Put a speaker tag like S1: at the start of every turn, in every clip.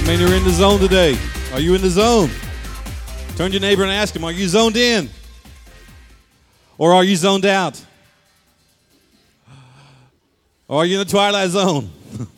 S1: many are in the zone today? Are you in the zone? Turn to your neighbor and ask him, are you zoned in? Or are you zoned out? Or are you in the twilight zone?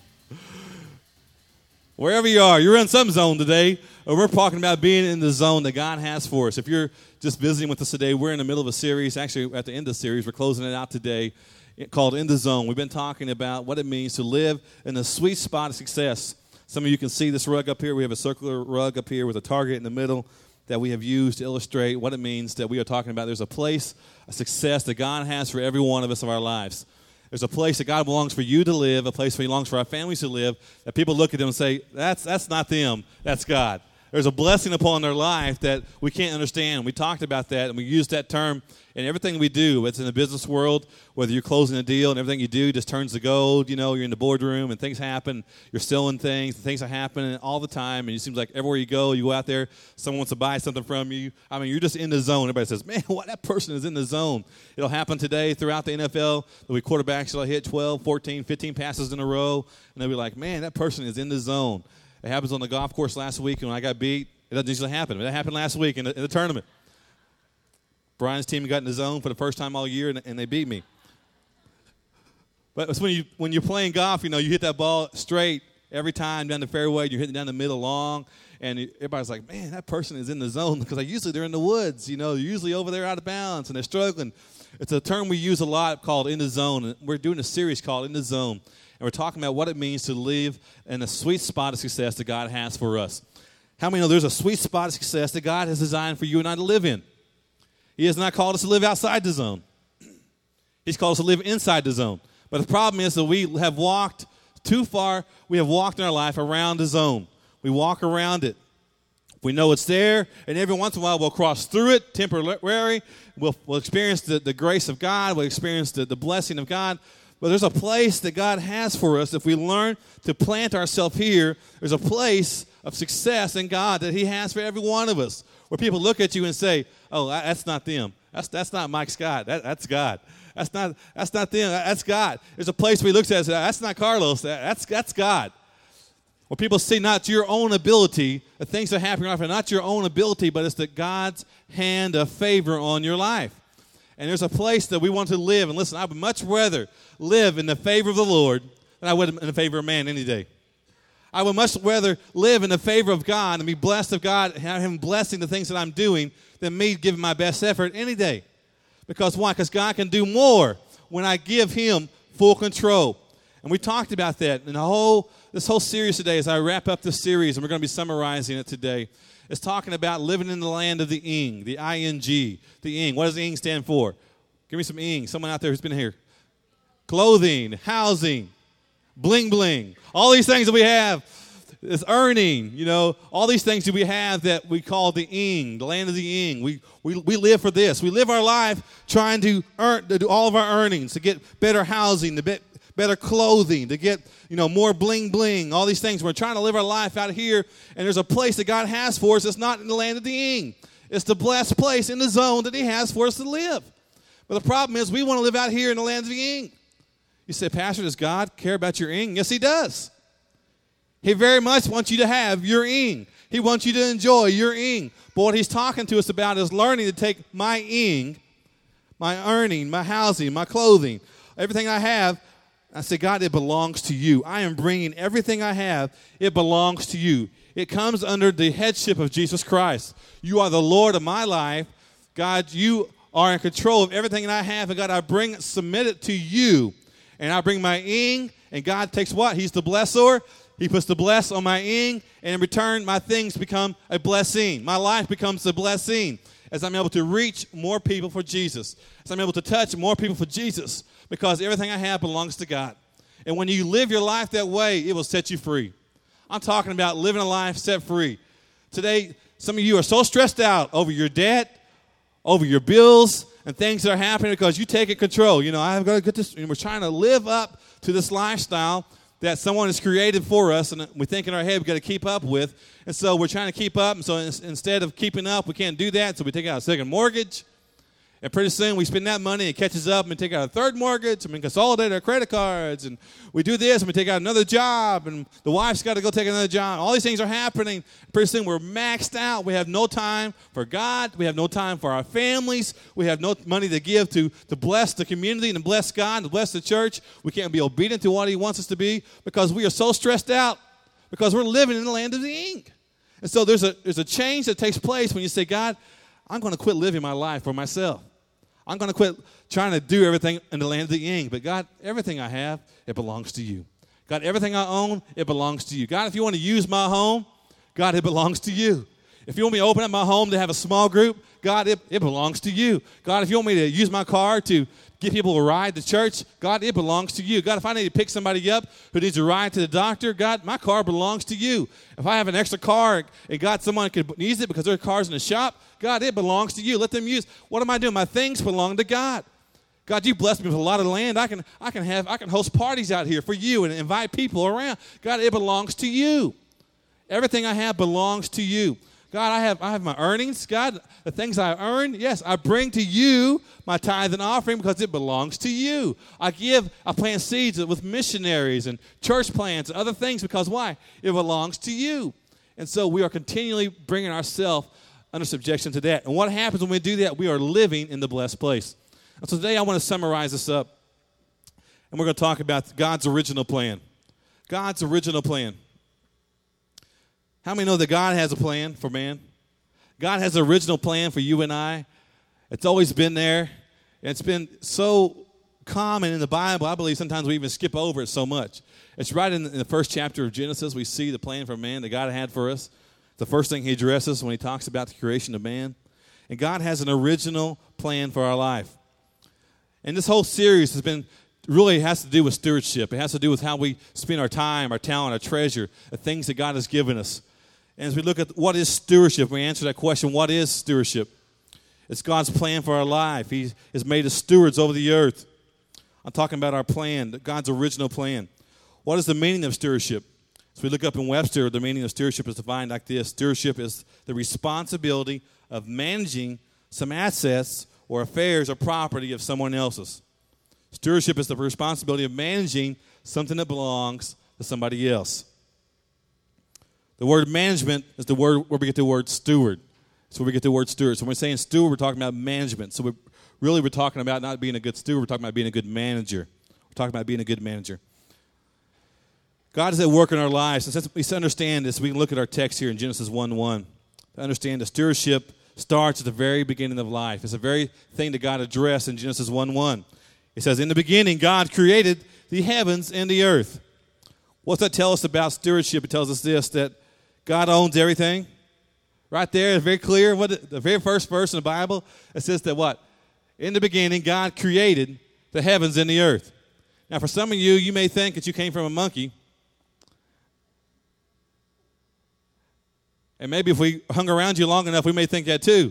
S1: Wherever you are, you're in some zone today. We're talking about being in the zone that God has for us. If you're just visiting with us today, we're in the middle of a series. Actually, at the end of the series, we're closing it out today, called In the Zone. We've been talking about what it means to live in the sweet spot of success. Some of you can see this rug up here. We have a circular rug up here with a target in the middle that we have used to illustrate what it means that we are talking about. There's a place of success that God has for every one of us of our lives. There's a place that God belongs for you to live, a place where He belongs for our families to live, that people look at them and say, that's not them, that's God. There's a blessing upon their life that we can't understand. We talked about that, and we used that term in everything we do. It's in the business world, whether you're closing a deal and everything you do just turns to gold. You know, you're in the boardroom and things happen. You're selling things are happening all the time, and it seems like everywhere you go out there, someone wants to buy something from you. I mean, you're just in the zone. Everybody says, man, that person is in the zone. It'll happen today throughout the NFL. There'll be quarterbacks that'll hit 12, 14, 15 passes in a row, and they'll be like, man, that person is in the zone. It happens on the golf course last week, and when I got beat, it doesn't usually happen. It happened last week in the tournament. Brian's team got in the zone for the first time all year, and they beat me. But it's when you're playing golf, you know, you hit that ball straight every time down the fairway. You're hitting down the middle long, and everybody's like, man, that person is in the zone, because usually they're in the woods. You know, they're usually over there out of bounds, and they're struggling. It's a term we use a lot called in the zone, and we're doing a series called In the Zone. And we're talking about what it means to live in a sweet spot of success that God has for us. How many know there's a sweet spot of success that God has designed for you and I to live in? He has not called us to live outside the zone. He's called us to live inside the zone. But the problem is that we have walked too far. We have walked in our life around the zone. We walk around it. We know it's there, and every once in a while we'll cross through it, temporary. We'll experience the grace of God. We'll experience the blessing of God. But there's a place that God has for us. If we learn to plant ourselves here, there's a place of success in God that He has for every one of us, where people look at you and say, oh, that's not them. That's not Mike Scott. That's God. That's not them. That's God. There's a place where He looks at us and says, that's not Carlos. That's God. Where people see not your own ability, the things that are happening in life are not your own ability, but it's the God's hand of favor on your life. And there's a place that we want to live. And listen, I would much rather live in the favor of the Lord than I would in the favor of man any day. I would much rather live in the favor of God and be blessed of God and have Him blessing the things that I'm doing than me giving my best effort any day. Because why? Because God can do more when I give Him full control. And we talked about that in this whole series today. As I wrap up this series, and we're going to be summarizing it today, it's talking about living in the land of the ing, the I-N-G, the ing. What does the ing stand for? Give me some ing. Someone out there who's been here. Clothing, housing, bling bling. All these things that we have is earning, you know, all these things that we have that we call the ing, the land of the ing. We live for this. We live our life trying to do all of our earnings, to get better housing, to get better clothing, to get, you know, more bling bling, all these things. We're trying to live our life out here, and there's a place that God has for us that's not in the land of the ing. It's the blessed place in the zone that He has for us to live. But the problem is we want to live out here in the land of the ing. You say, Pastor, does God care about your ing? Yes, He does. He very much wants you to have your ing. He wants you to enjoy your ing. But what He's talking to us about is learning to take my ing, my earning, my housing, my clothing, everything I have. I say, God, it belongs to you. I am bringing everything I have. It belongs to you. It comes under the headship of Jesus Christ. You are the Lord of my life. God, you are in control of everything that I have. And God, submit it to you. And I bring my ing, and God takes what? He's the blessor. He puts the bless on my ing, and in return, my things become a blessing. My life becomes a blessing as I'm able to reach more people for Jesus, as I'm able to touch more people for Jesus, because everything I have belongs to God. And when you live your life that way, it will set you free. I'm talking about living a life set free. Today, some of you are so stressed out over your debt, over your bills, and things that are happening because you take it control. You know, I've got to get this, and we're trying to live up to this lifestyle that someone has created for us, and we think in our head we've got to keep up with. And so we're trying to keep up, and so instead of keeping up, we can't do that, so we take out a second mortgage. And pretty soon we spend that money, it catches up, and we take out a third mortgage, and we consolidate our credit cards, and we do this, and we take out another job, and the wife's got to go take another job. All these things are happening. Pretty soon we're maxed out. We have no time for God. We have no time for our families. We have no money to give to bless the community and to bless God and to bless the church. We can't be obedient to what he wants us to be because we are so stressed out because we're living in the land of the ink. And so there's a change that takes place when you say, God, I'm going to quit living my life for myself. I'm going to quit trying to do everything in the land of the yin. But God, everything I have, it belongs to you. God, everything I own, it belongs to you. God, if you want to use my home, God, it belongs to you. If you want me to open up my home to have a small group, God, it belongs to you. God, if you want me to use my car to get people to ride to church, God, it belongs to you. God, if I need to pick somebody up who needs a ride to the doctor, God, my car belongs to you. If I have an extra car and God, someone needs it because their car's in the shop, God, it belongs to you. Let them use. What am I doing? My things belong to God. God, you blessed me with a lot of land. I can host parties out here for you and invite people around. God, it belongs to you. Everything I have belongs to you. God, I have my earnings. God, the things I earn, yes, I bring to you my tithe and offering because it belongs to you. I plant seeds with missionaries and church plants and other things because why? It belongs to you. And so we are continually bringing ourselves under subjection to that. And what happens when we do that? We are living in the blessed place. And so today I want to summarize this up. And we're going to talk about God's original plan. God's original plan. How many know that God has a plan for man? God has an original plan for you and I. It's always been there. It's been so common in the Bible, I believe sometimes we even skip over it so much. It's right in the first chapter of Genesis. We see the plan for man that God had for us. The first thing he addresses when he talks about the creation of man. And God has an original plan for our life. And this whole series has to do with stewardship. It has to do with how we spend our time, our talent, our treasure, the things that God has given us. And as we look at what is stewardship, we answer that question, what is stewardship? It's God's plan for our life. He has made us stewards over the earth. I'm talking about our plan, God's original plan. What is the meaning of stewardship? As we look up in Webster, the meaning of stewardship is defined like this. Stewardship is the responsibility of managing some assets or affairs or property of someone else's. Stewardship is the responsibility of managing something that belongs to somebody else. The word management is the word where we get the word steward. That's where we get the word steward. So when we're saying steward, we're talking about management. So we're talking about not being a good steward. We're talking about being a good manager. We're talking about being a good manager. God is at work in our lives. And since we understand this, we can look at our text here in Genesis 1:1 to understand that stewardship starts at the very beginning of life. It's the very thing that God addressed in Genesis 1:1. It says, in the beginning, God created the heavens and the earth. What's that tell us about stewardship? It tells us this, that God owns everything. Right there, it's very clear. The very first verse in the Bible, it says that what? In the beginning, God created the heavens and the earth. Now, for some of you, you may think that you came from a monkey. And maybe if we hung around you long enough, we may think that too.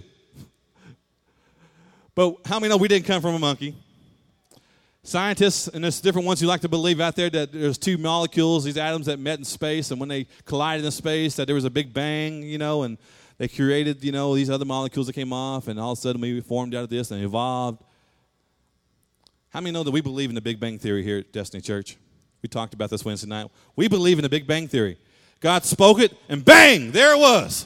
S1: But how many know we didn't come from a monkey? Scientists, and there's different ones who like to believe out there that there's two molecules, these atoms that met in space, and when they collided in space, that there was a big bang, and they created, these other molecules that came off, and all of a sudden we formed out of this and evolved. How many know that we believe in the Big Bang Theory here at Destiny Church? We talked about this Wednesday night. We believe in the Big Bang Theory. God spoke it, and bang, there it was.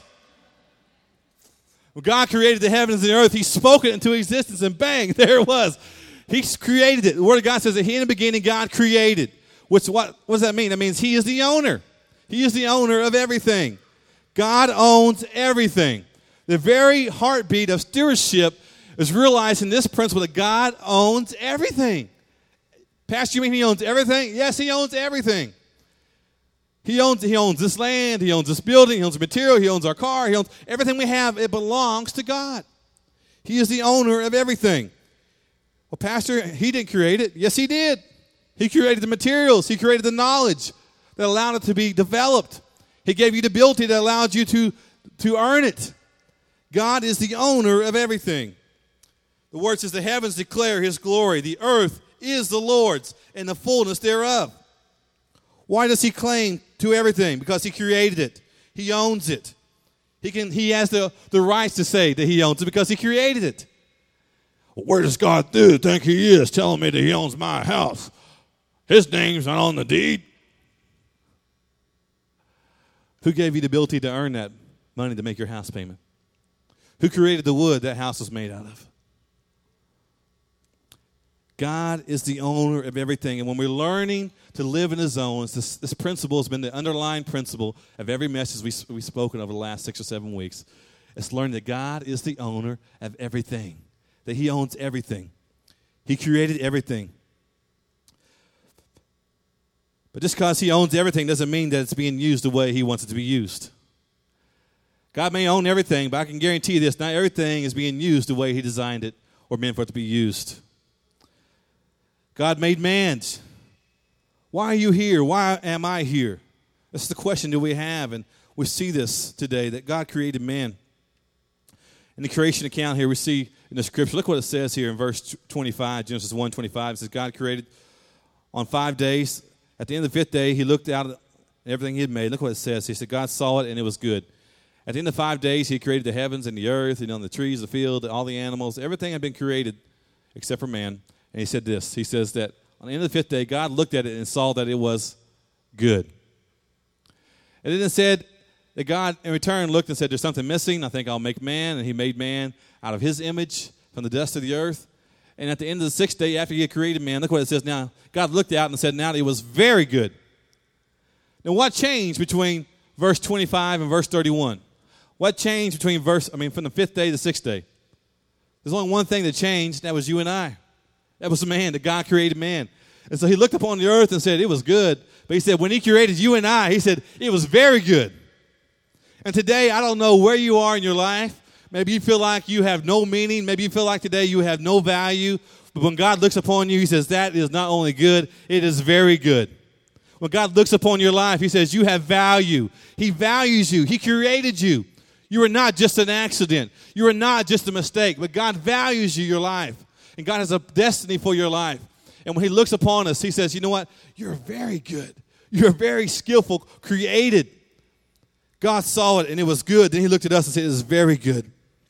S1: When God created the heavens and the earth, he spoke it into existence, and bang, there it was. He created it. The Word of God says that he in the beginning, God created. What does that mean? That means he is the owner. He is the owner of everything. God owns everything. The very heartbeat of stewardship is realizing this principle that God owns everything. Pastor, you mean he owns everything? Yes, he owns everything. He owns this land. He owns this building. He owns the material. He owns our car. He owns everything we have. It belongs to God. He is the owner of everything. Well, Pastor, he didn't create it. Yes, he did. He created the materials. He created the knowledge that allowed it to be developed. He gave you the ability that allowed you to earn it. God is the owner of everything. The word says the heavens declare his glory. The earth is the Lord's and the fullness thereof. Why does he claim to everything? Because he created it. He owns it. He has the rights to say that he owns it because he created it.
S2: Where does God do think he is telling me that he owns my house? His name's not on the deed.
S1: Who gave you the ability to earn that money to make your house payment? Who created the wood that house was made out of? God is the owner of everything. And when we're learning to live in the zones, this principle has been the underlying principle of every message we've spoken over the last 6 or 7 weeks. It's learning that God is the owner of everything, that he owns everything. He created everything. But just because he owns everything doesn't mean that it's being used the way he wants it to be used. God may own everything, but I can guarantee you this, not everything is being used the way he designed it or meant for it to be used. God made man. Why are you here? Why am I here? That's the question that we have, and we see this today, that God created man. In the creation account here, we see in the scripture, look what it says here in verse 25, Genesis 1:25. It says, God created on 5 days. At the end of the 5th day, he looked out at everything he had made. Look what it says. He said, God saw it, and it was good. At the end of 5 days, he created the heavens and the earth, the trees, the field, all the animals. Everything had been created except for man. And he said this. He says that on the end of the 5th day, God looked at it and saw that it was good. And then it said that God, in return, looked and said, there's something missing. I think I'll make man. And he made man out of his image from the dust of the earth. And at the end of the 6th day, after he had created man, look what it says now. God looked out and said, now it was very good. Now, what changed between verse 25 and verse 31? What changed between from the 5th day to the 6th day? There's only one thing that changed, and that was you and I. That was the man, that God created man. And so he looked upon the earth and said, it was good. But he said, when he created you and I, he said, it was very good. And today, I don't know where you are in your life. Maybe you feel like you have no meaning. Maybe you feel like today you have no value. But when God looks upon you, he says, that is not only good, it is very good. When God looks upon your life, he says, you have value. He values you. He created you. You are not just an accident. You are not just a mistake. But God values you, your life. And God has a destiny for your life. And when he looks upon us, he says, you know what? You're very good. You're very skillful, created. God saw it, and it was good. Then he looked at us and said, it is very good.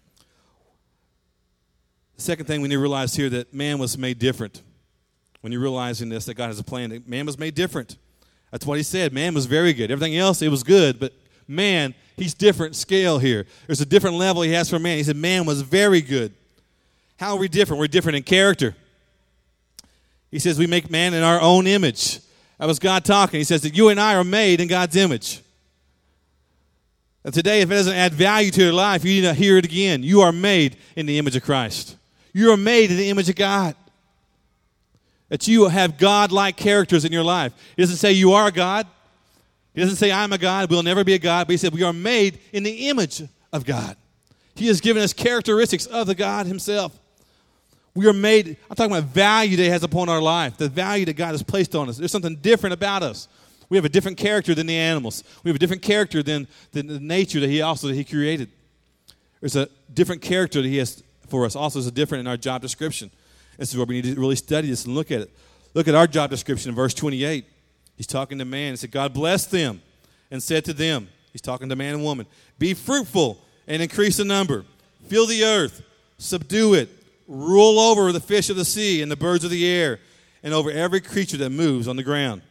S1: The second thing we need to realize here, that man was made different. When you're realizing this, that God has a plan, that man was made different. That's what he said. Man was very good. Everything else, it was good. But man, he's different scale here. There's a different level he has for man. He said man was very good. How are we different? We're different in character. He says we make man in our own image. That was God talking. He says that you and I are made in God's image. And today, if it doesn't add value to your life, you need to hear it again. You are made in the image of Christ. You are made in the image of God. That you have God-like characters in your life. He doesn't say you are a God. He doesn't say I'm a God. We'll never be a God. But he said we are made in the image of God. He has given us characteristics of the God himself. We are made, I'm talking about value that he has upon our life, the value that God has placed on us. There's something different about us. We have a different character than the animals. We have a different character than the nature that he created. There's a different character that he has for us. Also, there's a different in our job description. This is where we need to really study this and look at it. Look at our job description in verse 28. He's talking to man. He said, God blessed them and said to them, he's talking to man and woman, be fruitful and increase in number. Fill the earth, subdue it, rule over the fish of the sea and the birds of the air, and over every creature that moves on the ground.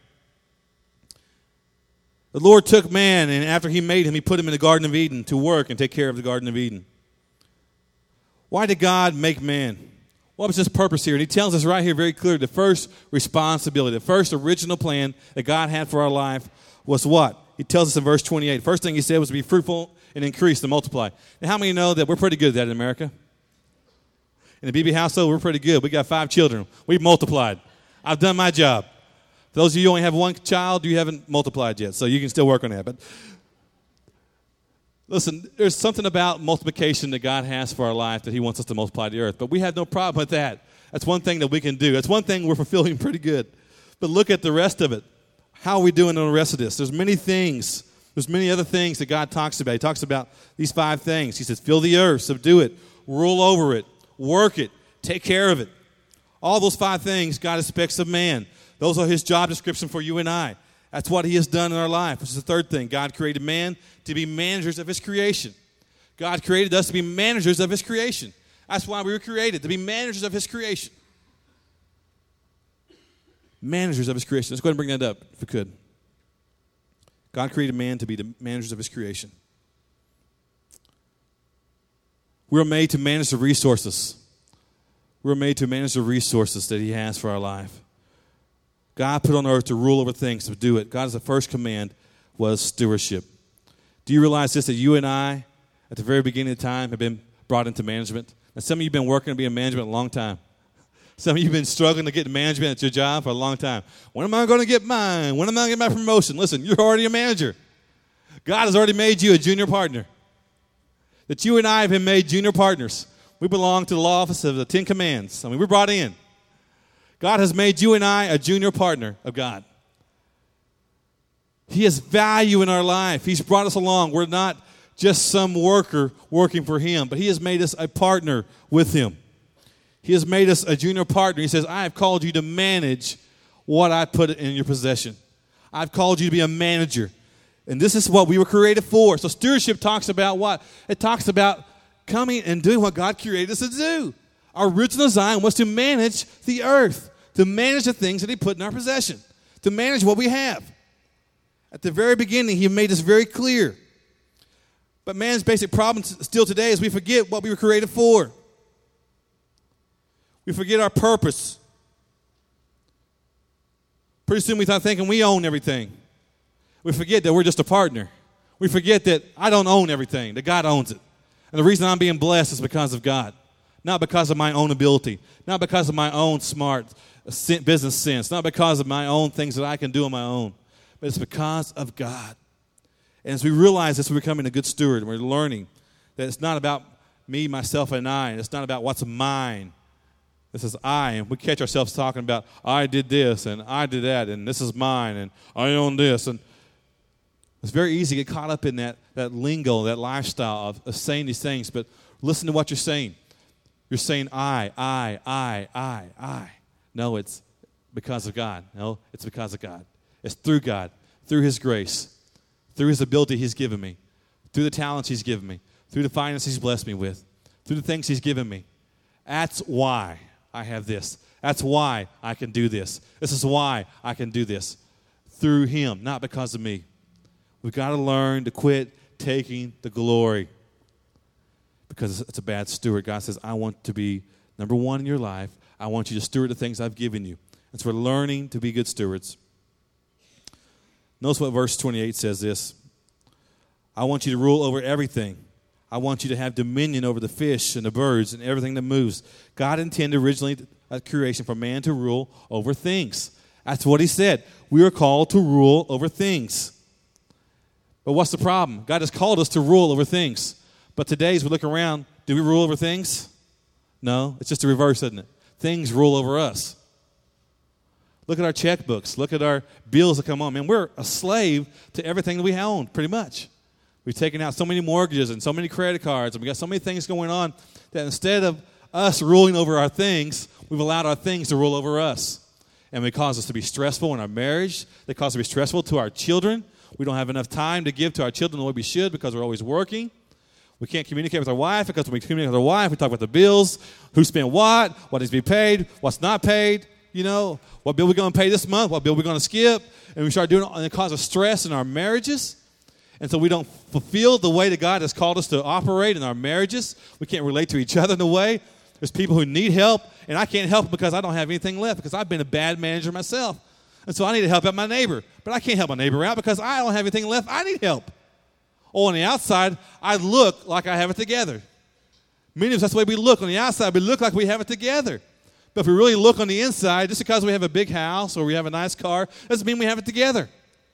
S1: The Lord took man, and after he made him, he put him in the Garden of Eden to work and take care of the Garden of Eden. Why did God make man? What was his purpose here? And he tells us right here very clearly, the first responsibility, the first original plan that God had for our life was what? He tells us in verse 28. First thing he said was to be fruitful and increase, to multiply. Now, how many know that we're pretty good at that in America? In the BB household, we're pretty good. We got 5 children. We've multiplied. I've done my job. For those of you who only have 1 child, you haven't multiplied yet, so you can still work on that. But listen, there's something about multiplication that God has for our life that he wants us to multiply the earth. But we have no problem with that. That's one thing that we can do. That's one thing we're fulfilling pretty good. But look at the rest of it. How are we doing on the rest of this? There's many things. There's many other things that God talks about. He talks about these 5 things. He says, fill the earth, subdue it, rule over it, work it, take care of it. All those 5 things God expects of man. Those are his job description for you and I. That's what he has done in our life. Which is the third thing. God created man to be managers of his creation. God created us to be managers of his creation. That's why we were created, to be managers of his creation. Managers of his creation. Let's go ahead and bring that up, if we could. God created man to be the managers of his creation. We were made to manage the resources. We were made to manage the resources that he has for our life. God put on earth to rule over things, to do it. God's first command was stewardship. Do you realize this, that you and I, at the very beginning of time, have been brought into management? Now, some of you have been working to be in management a long time. Some of you have been struggling to get management at your job for a long time. When am I going to get mine? When am I going to get my promotion? Listen, you're already a manager. God has already made you a junior partner. That you and I have been made junior partners. We belong to the law office of the 10 Commands. I mean, we're brought in. God has made you and I a junior partner of God. He has value in our life. He's brought us along. We're not just some worker working for him, but he has made us a partner with him. He has made us a junior partner. He says, I have called you to manage what I put in your possession. I've called you to be a manager. And this is what we were created for. So stewardship talks about what? It talks about coming and doing what God created us to do. Our original design was to manage the earth, to manage the things that he put in our possession, to manage what we have. At the very beginning, he made this very clear. But man's basic problem still today is we forget what we were created for. We forget our purpose. Pretty soon we start thinking we own everything. We forget that we're just a partner. We forget that I don't own everything, that God owns it. And the reason I'm being blessed is because of God. Not because of my own ability. Not because of my own smart business sense. Not because of my own things that I can do on my own. But it's because of God. And as we realize this, we're becoming a good steward. And we're learning that it's not about me, myself, and I. And it's not about what's mine. This is I, and we catch ourselves talking about, I did this, and I did that, and this is mine, and I own this. And it's very easy to get caught up in that lingo, that lifestyle of saying these things, but listen to what you're saying. You're saying I. No, it's because of God. No, it's because of God. It's through God, through his grace, through his ability he's given me, through the talents he's given me, through the finances he's blessed me with, through the things he's given me. That's why I have this. That's why I can do this. This is why I can do this. Through him, not because of me. We've got to learn to quit taking the glory because it's a bad steward. God says, I want to be number one in your life. I want you to steward the things I've given you. And so we're learning to be good stewards. Notice what verse 28 says this. I want you to rule over everything. I want you to have dominion over the fish and the birds and everything that moves. God intended originally at creation for man to rule over things. That's what he said. We are called to rule over things. But what's the problem? God has called us to rule over things. But today, as we look around, do we rule over things? No, it's just the reverse, isn't it? Things rule over us. Look at our checkbooks. Look at our bills that come on. Man, we're a slave to everything that we own, pretty much. We've taken out so many mortgages and so many credit cards, and we got so many things going on that instead of us ruling over our things, we've allowed our things to rule over us. And they cause us to be stressful in our marriage. They cause us to be stressful to our children. We don't have enough time to give to our children the way we should because we're always working. We can't communicate with our wife because when we communicate with our wife, we talk about the bills, who spent what needs to be paid, what's not paid, what bill we're going to pay this month, what bill we're going to skip. And we start doing it, and it causes stress in our marriages. And so we don't fulfill the way that God has called us to operate in our marriages. We can't relate to each other in a way. There's people who need help, and I can't help because I don't have anything left because I've been a bad manager myself. And so I need to help out my neighbor. But I can't help my neighbor out because I don't have anything left. I need help. Oh, on the outside, I look like I have it together. Many of us, that's the way we look. On the outside, we look like we have it together. But if we really look on the inside, just because we have a big house or we have a nice car, doesn't mean we have it together.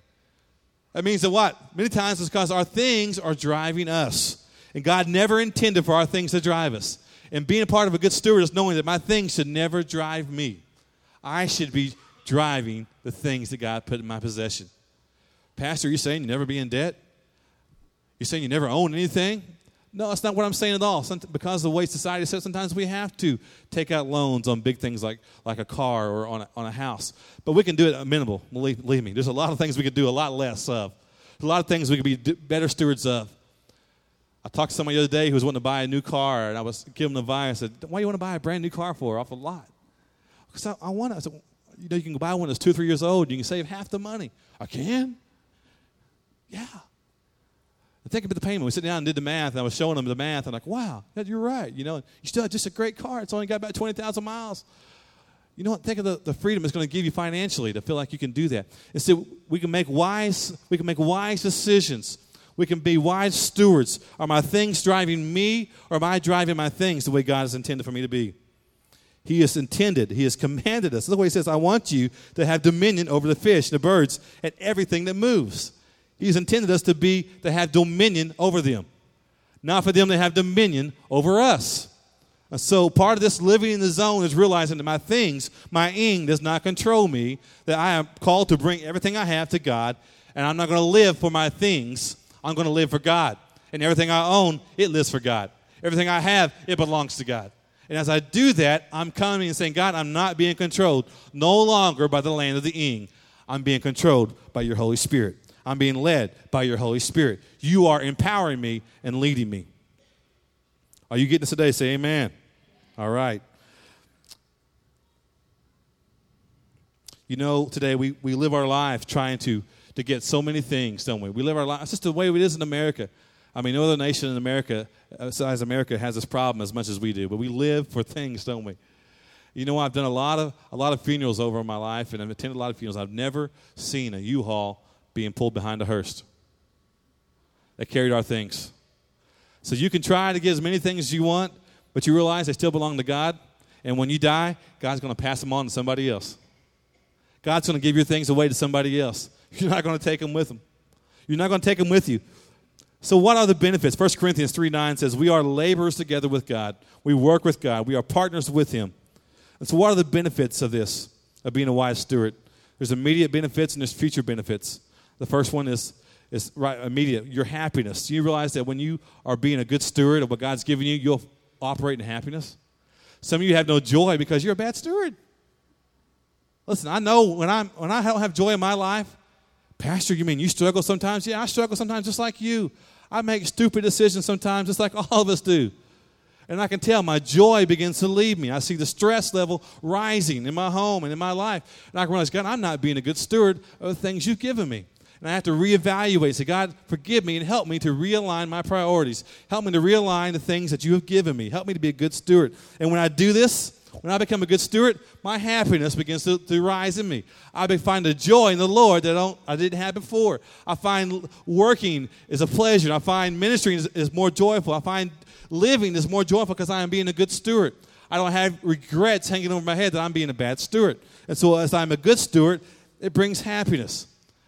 S1: That means that what? Many times it's because our things are driving us. And God never intended for our things to drive us. And being a part of a good steward is knowing that my things should never drive me. I should be driving the things that God put in my possession. Pastor, are you saying you never be in debt? You're saying you never own anything? No, that's not what I'm saying at all. Because of the way society says, sometimes we have to take out loans on big things like a car or on a house. But we can do it at minimal, believe me. There's a lot of things we could do a lot less of. There's a lot of things we could be better stewards of. I talked to somebody the other day who was wanting to buy a new car, and I was giving them advice. I said, "Why do you want to buy a brand new car for off a lot?" Because I want it. I said, "You know, you can buy one that's 2 or 3 years old. You can save half the money." "I can?" "Yeah." And think about the payment. We sat down and did the math, and I was showing them the math. And I'm like, "Wow, you're right. You know, you still have just a great car. It's only got about 20,000 miles. You know what? Think of the freedom it's going to give you financially to feel like you can do that." And so we can make wise decisions. We can be wise stewards. Are my things driving me, or am I driving my things the way God has intended for me to be? He has intended, He has commanded us. Look what He says, "I want you to have dominion over the fish, the birds, and everything that moves." He's intended us to have dominion over them, not for them to have dominion over us. And so part of this living in the zone is realizing that my things, my ing, does not control me, that I am called to bring everything I have to God, and I'm not going to live for my things. I'm going to live for God. And everything I own, it lives for God. Everything I have, it belongs to God. And as I do that, I'm coming and saying, "God, I'm not being controlled no longer by the land of the ing. I'm being controlled by your Holy Spirit. I'm being led by your Holy Spirit. You are empowering me and leading me." Are you getting this today? Say amen. All right. You know, today we live our life trying to get so many things, don't we? We live our life. It's just the way it is in America. I mean, no other nation in America, besides America, has this problem as much as we do. But we live for things, don't we? You know, I've done a lot of funerals over my life, and I've attended a lot of funerals. I've never seen a U-Haul being pulled behind a hearse that carried our things. So you can try to get as many things as you want, but you realize they still belong to God. And when you die, God's going to pass them on to somebody else. God's going to give your things away to somebody else. You're not going to take them with them. You're not going to take them with you. So what are the benefits? 1 Corinthians 3:9 says, "We are laborers together with God. We work with God. We are partners with Him." And so what are the benefits of this, of being a wise steward? There's immediate benefits and there's future benefits. The first one is right immediate, your happiness. Do you realize that when you are being a good steward of what God's given you, you'll operate in happiness? Some of you have no joy because you're a bad steward. Listen, I know when I don't have joy in my life, "Pastor, you mean you struggle sometimes?" Yeah, I struggle sometimes just like you. I make stupid decisions sometimes just like all of us do. And I can tell my joy begins to leave me. I see the stress level rising in my home and in my life. And I can realize, "God, I'm not being a good steward of the things you've given me." And I have to reevaluate. Say, "God, forgive me and help me to realign my priorities. Help me to realign the things that you have given me. Help me to be a good steward." And when I do this, when I become a good steward, my happiness begins to rise in me. I find a joy in the Lord that I didn't have before. I find working is a pleasure. I find ministering is more joyful. I find living is more joyful because I am being a good steward. I don't have regrets hanging over my head that I'm being a bad steward. And so as I'm a good steward, it brings happiness.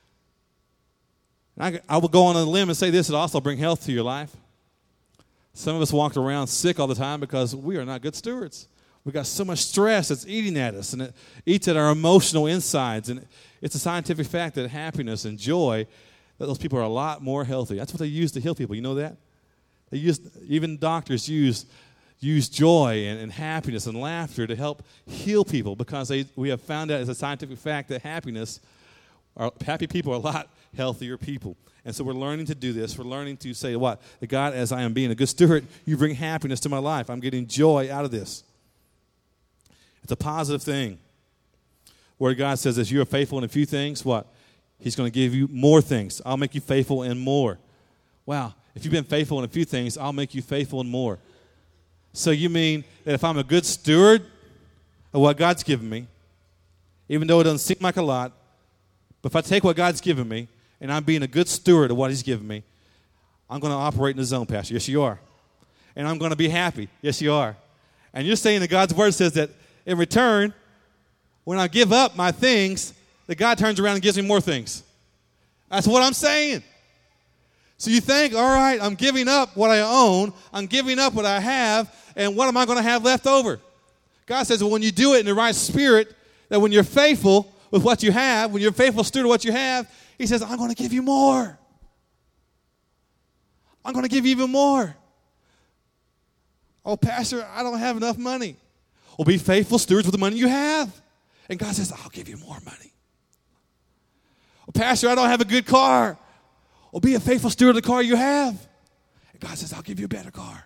S1: And I will go on a limb and say this: it also brings health to your life. Some of us walk around sick all the time because we are not good stewards. We've got so much stress that's eating at us, and it eats at our emotional insides. And it's a scientific fact that happiness and joy, that those people are a lot more healthy. That's what they use to heal people. You know that? Even doctors use joy and happiness and laughter to help heal people because we have found out as a scientific fact that happy people are a lot healthier people. And so we're learning to do this. We're learning to say what? That God, as I am being a good steward, you bring happiness to my life. I'm getting joy out of this. It's a positive thing. Where God says, as you are faithful in a few things, what? He's going to give you more things. I'll make you faithful in more. Wow. If you've been faithful in a few things, I'll make you faithful in more. So you mean that if I'm a good steward of what God's given me, even though it doesn't seem like a lot, but if I take what God's given me and I'm being a good steward of what He's given me, I'm going to operate in the zone, Pastor. Yes, you are. And I'm going to be happy. Yes, you are. And you're saying that God's word says that in return, when I give up my things, that God turns around and gives me more things. That's what I'm saying. So you think, all right, I'm giving up what I own, I'm giving up what I have, and what am I going to have left over? God says, well, when you do it in the right spirit, that when you're faithful with what you have, when you're faithful steward of what you have, He says, I'm going to give you more. I'm going to give you even more. Oh, Pastor, I don't have enough money. Well, be faithful stewards with the money you have. And God says, I'll give you more money. Oh, Pastor, I don't have a good car. Well, be a faithful steward of the car you have. God says, I'll give you a better car.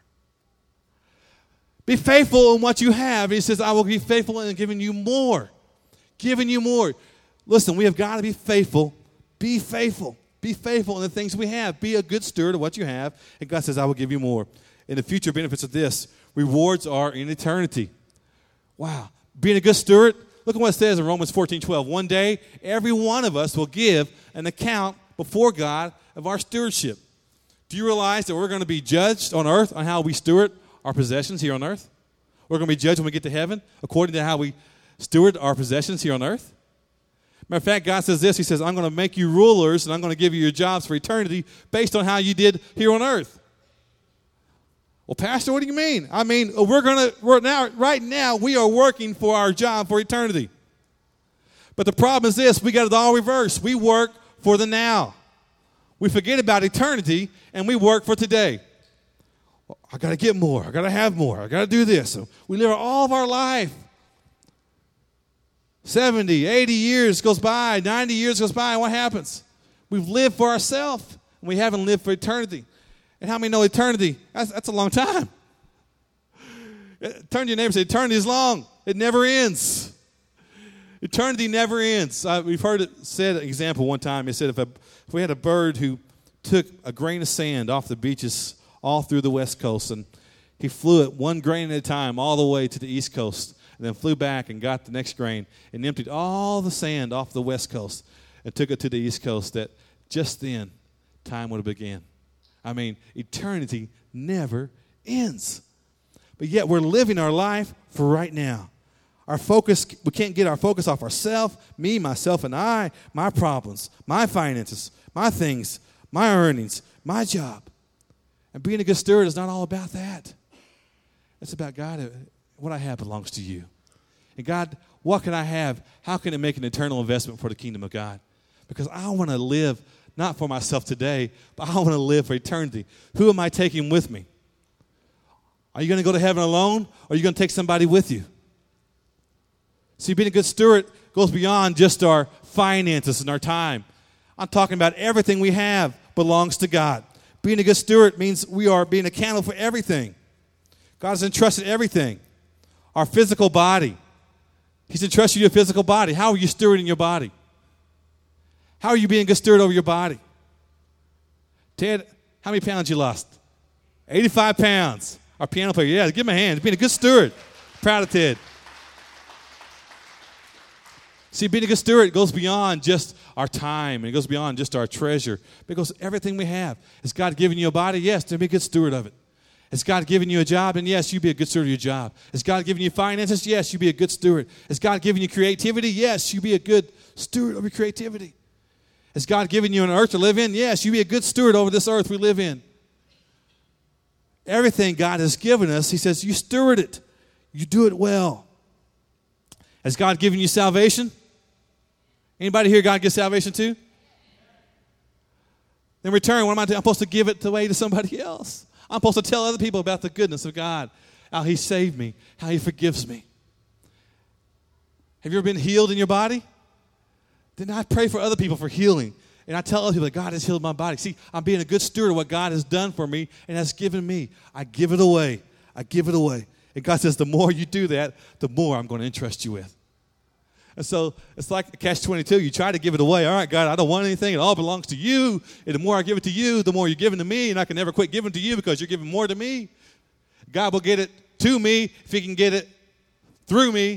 S1: Be faithful in what you have. He says, I will be faithful in giving you more. Giving you more. Listen, we have got to be faithful. Be faithful. Be faithful in the things we have. Be a good steward of what you have. And God says, I will give you more. And the future benefits of this, rewards are in eternity. Wow. Being a good steward, look at what it says in Romans 14:12. One day, every one of us will give an account before God of our stewardship. Do you realize that we're going to be judged on earth on how we steward our possessions here on earth? We're going to be judged when we get to heaven according to how we steward our possessions here on earth. Matter of fact, God says this. He says, I'm going to make you rulers and I'm going to give you your jobs for eternity based on how you did here on earth. Well, Pastor, what do you mean? I mean, right now, we are working for our job for eternity. But the problem is this, we got it all reversed. We work for the now. We forget about eternity and we work for today. Well, I got to get more. I got to have more. I got to do this. So we live all of our life. 70, 80 years goes by, 90 years goes by, and what happens? We've lived for ourselves, and we haven't lived for eternity. And how many know eternity? That's a long time. Turn to your neighbor and say, eternity is long. It never ends. Eternity never ends. We've heard it said, an example one time. It said if we had a bird who took a grain of sand off the beaches all through the West Coast, and he flew it one grain at a time all the way to the East Coast, and then flew back and got the next grain and emptied all the sand off the West Coast and took it to the East Coast, that just then time would have begun. I mean, eternity never ends. But yet we're living our life for right now. Our focus, we can't get our focus off ourselves, me, myself, and I, my problems, my finances, my things, my earnings, my job. And being a good steward is not all about that. It's about God. What I have belongs to you. And God, what can I have? How can it make an eternal investment for the kingdom of God? Because I want to live not for myself today, but I want to live for eternity. Who am I taking with me? Are you going to go to heaven alone, or are you going to take somebody with you? See, being a good steward goes beyond just our finances and our time. I'm talking about everything we have belongs to God. Being a good steward means we are being accountable for everything. God has entrusted everything. Our physical body. He's entrusted you a physical body. How are you stewarding your body? How are you being a good steward over your body? Ted, how many pounds you lost? 85 pounds. Our piano player, yeah, give him a hand. He's being a good steward. Proud of Ted. See, being a good steward goes beyond just our time, and it goes beyond just our treasure. It goes everything we have. Has God given you a body? Yes, to be a good steward of it. Has God given you a job? And yes, you be a good steward of your job. Has God given you finances? Yes, you be a good steward. Has God given you creativity? Yes, you be a good steward of your creativity. Has God given you an earth to live in? Yes, you be a good steward over this earth we live in. Everything God has given us, he says, you steward it. You do it well. Has God given you salvation? Anybody here God gives salvation to? In return, what am I doing? I'm supposed to give it away to somebody else. I'm supposed to tell other people about the goodness of God, how he saved me, how he forgives me. Have you ever been healed in your body? Then I pray for other people for healing. And I tell other people that God has healed my body. See, I'm being a good steward of what God has done for me and has given me. I give it away. I give it away. And God says, the more you do that, the more I'm going to entrust you with. And so it's like a catch-22. You try to give it away. All right, God, I don't want anything. It all belongs to you. And the more I give it to you, the more you're giving to me. And I can never quit giving to you because you're giving more to me. God will get it to me if he can get it through me.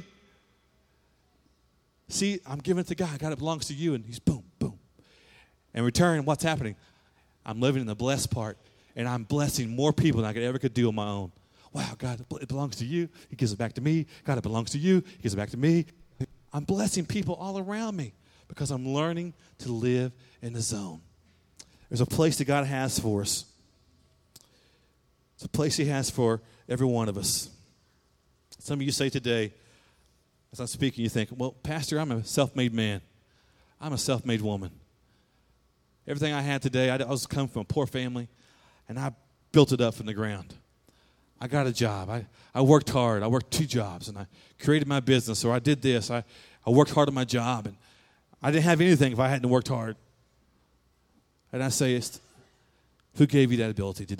S1: See, I'm giving it to God. God, it belongs to you. And he's boom, boom. In return, what's happening? I'm living in the blessed part. And I'm blessing more people than I could do on my own. Wow, God, it belongs to you. He gives it back to me. God, it belongs to you. He gives it back to me. I'm blessing people all around me because I'm learning to live in the zone. There's a place that God has for us. It's a place he has for every one of us. Some of you say today, as I'm speaking, you think, well, Pastor, I'm a self-made man. I'm a self-made woman. Everything I had today, I was coming from a poor family, and I built it up from the ground. I got a job. I worked hard. I worked 2 jobs, and I created my business, or I did this. I worked hard at my job, and I didn't have anything if I hadn't worked hard. And I say, who gave you that ability today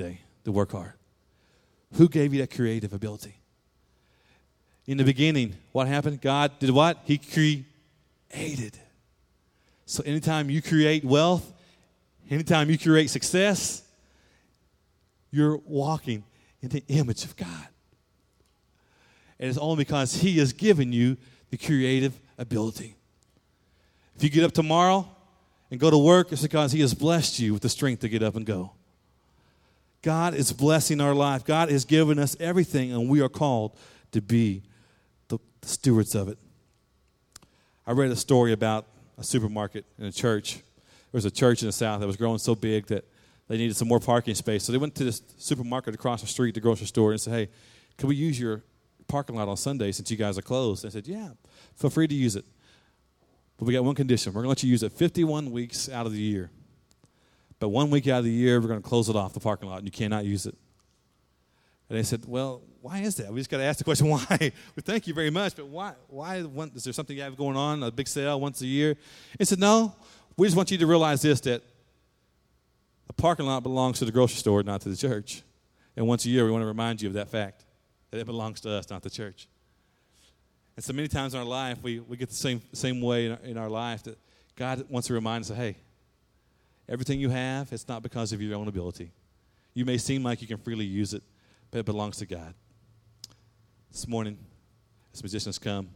S1: to work hard? Who gave you that creative ability? In the beginning, what happened? God did what? He created. So anytime you create wealth, anytime you create success, you're walking in the image of God. And it's only because He has given you the creative ability. If you get up tomorrow and go to work, it's because He has blessed you with the strength to get up and go. God is blessing our life. God has given us everything, and we are called to be the stewards of it. I read a story about a supermarket in a church. There was a church in the South that was growing so big that they needed some more parking space. So they went to this supermarket across the street, the grocery store, and said, hey, can we use your parking lot on Sunday since you guys are closed? They said, yeah, feel free to use it. But we got one condition. We're going to let you use it 51 weeks out of the year. But 1 week out of the year, we're going to close it off, the parking lot, and you cannot use it. And they said, well, why is that? We just got to ask the question, why? Well, thank you very much, but why? Is there something you have going on, a big sale once a year? He said, no, we just want you to realize this, that the parking lot belongs to the grocery store, not to the church. And once a year, we want to remind you of that fact, that it belongs to us, not the church. And so many times in our life, we get the same way in our life that God wants to remind us, hey, everything you have, it's not because of your own ability. You may seem like you can freely use it, but it belongs to God. This morning, as musicians come,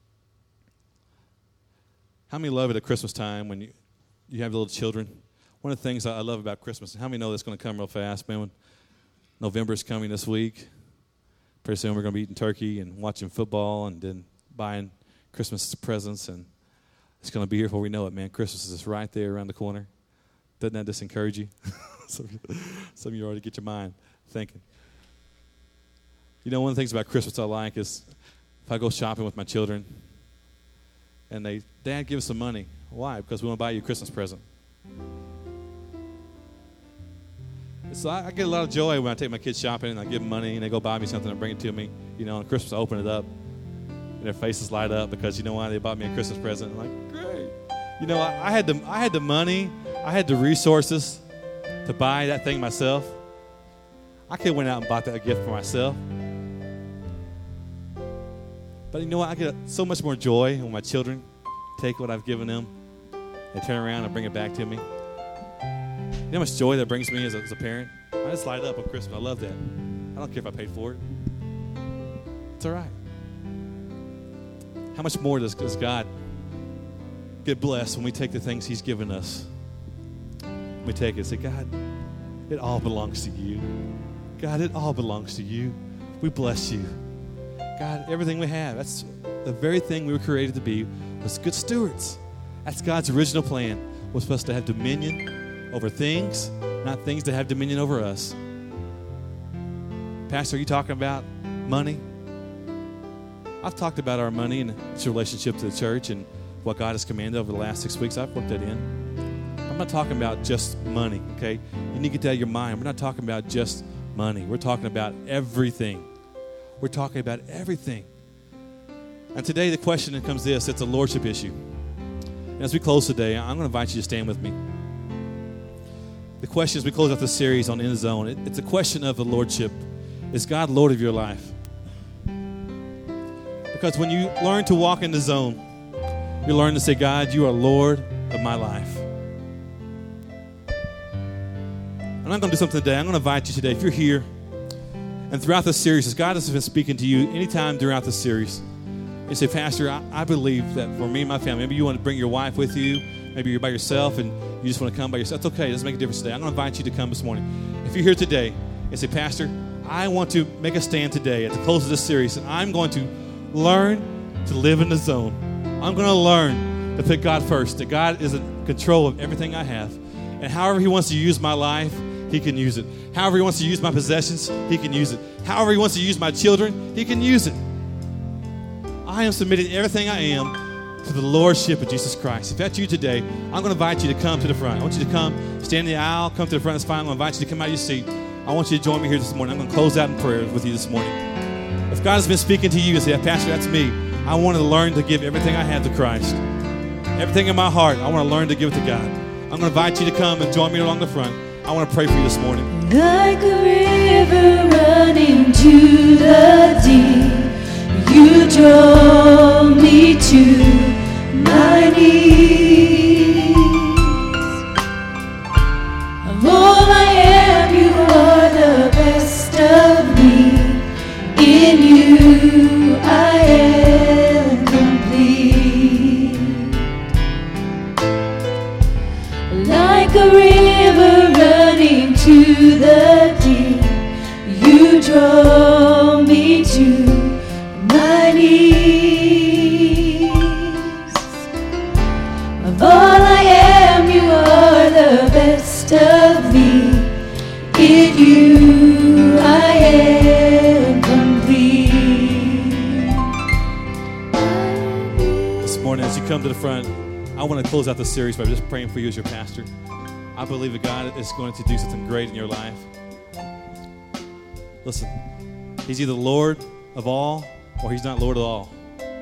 S1: how many love it at Christmas time when you have little children? One of the things I love about Christmas, and how many know that's going to come real fast, man? When November is coming this week, pretty soon we're going to be eating turkey and watching football and then buying Christmas presents, and it's going to be here before we know it, man. Christmas is just right there around the corner. Doesn't that just encourage you? Some of you already get your mind thinking. You know, one of the things about Christmas I like is if I go shopping with my children and Dad, give us some money. Why? Because we want to buy you a Christmas present. So I get a lot of joy when I take my kids shopping and I give them money and they go buy me something and bring it to me. You know, on Christmas I open it up and their faces light up because you know why? They bought me a Christmas present. I'm like, great. You know, I had the money, I had the resources to buy that thing myself. I could have went out and bought that gift for myself. But you know what? I get so much more joy when my children take what I've given them and turn around and bring it back to me. You know how much joy that brings me as a parent? I just light up on Christmas. I love that. I don't care if I paid for it. It's all right. How much more does God get blessed when we take the things He's given us? We take it and say, God, it all belongs to you. God, it all belongs to you. We bless you. God, everything we have, that's the very thing we were created to be, was good stewards. That's God's original plan. We're supposed to have dominion over things, not things that have dominion over us. Pastor, are you talking about money? I've talked about our money and its relationship to the church and what God has commanded over the last 6 weeks. I've worked that in. I'm not talking about just money, okay? You need to get that out of your mind. We're not talking about just money. We're talking about everything. We're talking about everything. And today the question comes this. It's a lordship issue. And as we close today, I'm going to invite you to stand with me. The question as we close out this series on In the Zone, it's a question of the lordship. Is God Lord of your life? Because when you learn to walk in the zone, you learn to say, God, you are Lord of my life. And I'm going to do something today. I'm going to invite you today, if you're here, and throughout this series, as God has been speaking to you anytime throughout this series, you say, Pastor, I believe that for me and my family, maybe you want to bring your wife with you, maybe you're by yourself and you just want to come by yourself. It's okay. It doesn't make a difference today. I'm going to invite you to come this morning. If you're here today and say, Pastor, I want to make a stand today at the close of this series, and I'm going to learn to live in the zone. I'm going to learn to put God first, that God is in control of everything I have. And however He wants to use my life, He can use it. However He wants to use my possessions, He can use it. However He wants to use my children, He can use it. I am submitting everything I am to the Lordship of Jesus Christ. If that's you today, I'm going to invite you to come to the front. I want you to come, stand in the aisle, come to the front. It's fine. I'm going to invite you to come out of your seat. I want you to join me here this morning. I'm going to close out in prayer with you this morning. If God has been speaking to you and say, Pastor, that's me. I want to learn to give everything I have to Christ. Everything in my heart, I want to learn to give it to God. I'm going to invite you to come and join me along the front. I I want to pray for you this morning.
S3: Like a river running to the deep, you draw me to my knees. Of all I am, you are the best of me. In you I am complete. Like a river running to the deep, you draw me to my knees. Of all I am, you are the best of me. In you I am complete.
S1: This morning, as you come to the front, I want to close out the series by just praying for you as your pastor. I believe that God is going to do something great in your life. Listen, He's either Lord of all or He's not Lord of all.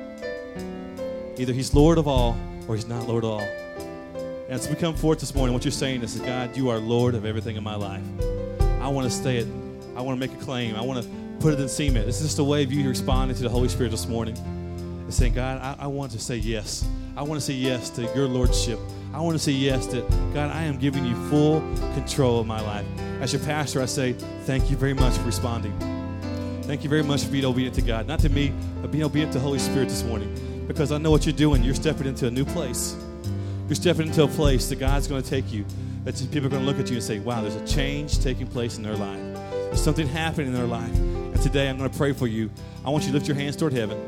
S1: Either He's Lord of all or He's not Lord of all. And as we come forth this morning, what you're saying is, God, you are Lord of everything in my life. I want to stay it. I want to make a claim. I want to put it in cement. This is just a way of you responding to the Holy Spirit this morning and saying, God, I want to say yes. I want to say yes to your Lordship. I want to say yes that, God, I am giving you full control of my life. As your pastor, I say, thank you very much for responding. Thank you very much for being obedient to God. Not to me, but being obedient to the Holy Spirit this morning. Because I know what you're doing. You're stepping into a new place. You're stepping into a place that God's going to take you. That people are going to look at you and say, wow, there's a change taking place in their life. There's something happening in their life. And today I'm going to pray for you. I want you to lift your hands toward heaven.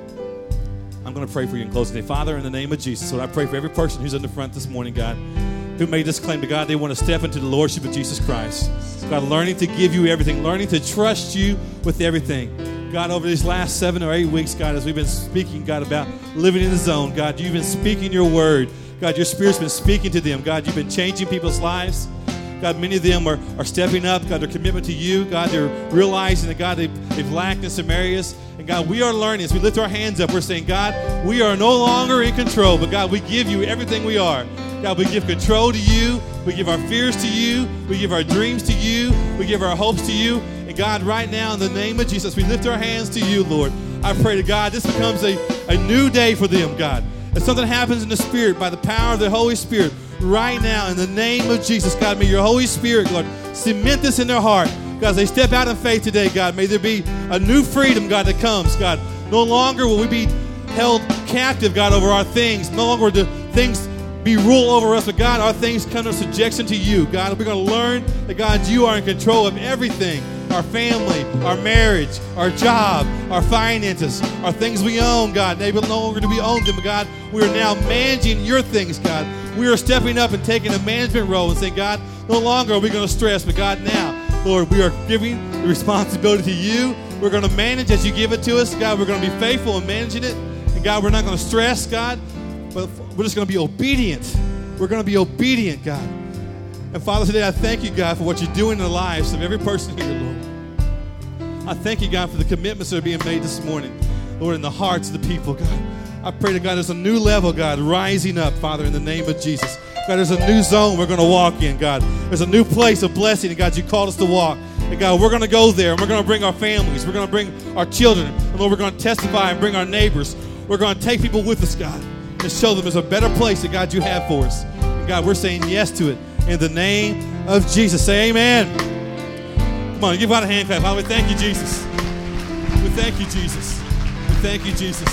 S1: I'm going to pray for you in closing today. Father, in the name of Jesus, Lord, I pray for every person who's in the front this morning, God, who made this claim to God. They want to step into the Lordship of Jesus Christ. God, learning to give you everything, learning to trust you with everything. God, over these last 7 or 8 weeks, God, as we've been speaking, God, about living in the zone, God, you've been speaking your word. God, your Spirit's been speaking to them. God, you've been changing people's lives. God, many of them are stepping up. God, their commitment to you. God, they're realizing that, God, they've lacked in some areas. And, God, we are learning. As we lift our hands up, we're saying, God, we are no longer in control. But, God, we give you everything we are. God, we give control to you. We give our fears to you. We give our dreams to you. We give our hopes to you. And, God, right now, in the name of Jesus, we lift our hands to you, Lord. I pray to God, this becomes a new day for them, God. If something happens in the Spirit by the power of the Holy Spirit, right now, in the name of Jesus, God, may your Holy Spirit, Lord, cement this in their heart. God, as they step out in faith today, God, may there be a new freedom, God, that comes, God. No longer will we be held captive, God, over our things. No longer will the things be rule over us, but, God, our things come to subjection to you. God, we're going to learn that, God, you are in control of everything. Our family, our marriage, our job, our finances, our things we own, God. They will no longer to be owned them, but, God, we are now managing your things, God. We are stepping up and taking a management role and saying, God, no longer are we going to stress, but, God, now, Lord, we are giving the responsibility to you. We're going to manage as you give it to us. God, we're going to be faithful in managing it. And, God, we're not going to stress, God, but we're just going to be obedient. We're going to be obedient, God. And, Father, today I thank you, God, for what you're doing in the lives of every person here, Lord. I thank you, God, for the commitments that are being made this morning, Lord, in the hearts of the people, God. I pray to God, there's a new level, God, rising up, Father, in the name of Jesus. God, there's a new zone we're going to walk in, God. There's a new place of blessing, and, God, you called us to walk. And, God, we're going to go there, and we're going to bring our families. We're going to bring our children. And, Lord, we're going to testify and bring our neighbors. We're going to take people with us, God, and show them there's a better place that, God, you have for us. And, God, we're saying yes to it in the name of Jesus. Say amen. Come on, give God a hand clap. Father, we thank you, Jesus. We thank you, Jesus. We thank you, Jesus.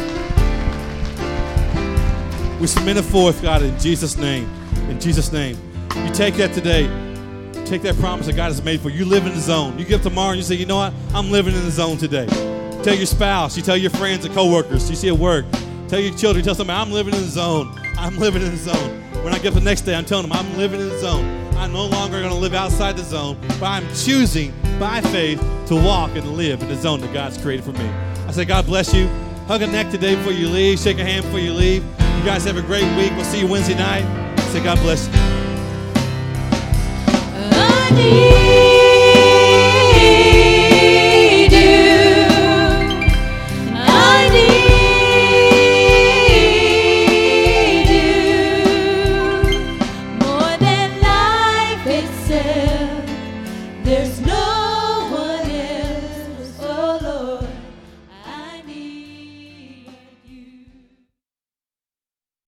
S1: We submit it forth, God, in Jesus' name. In Jesus' name. You take that today. Take that promise that God has made for you. You live in the zone. You get up tomorrow and you say, you know what? I'm living in the zone today. Tell your spouse. You tell your friends and coworkers. You see at work. Tell your children. Tell somebody, I'm living in the zone. I'm living in the zone. When I get up the next day, I'm telling them, I'm living in the zone. I'm no longer going to live outside the zone, but I'm choosing by faith to walk and live in the zone that God's created for me. I say, God bless you. Hug a neck today before you leave. Shake a hand before you leave. You guys have a great week. We'll see you Wednesday night. I say, God bless you.
S3: I need you. I need you more than life itself.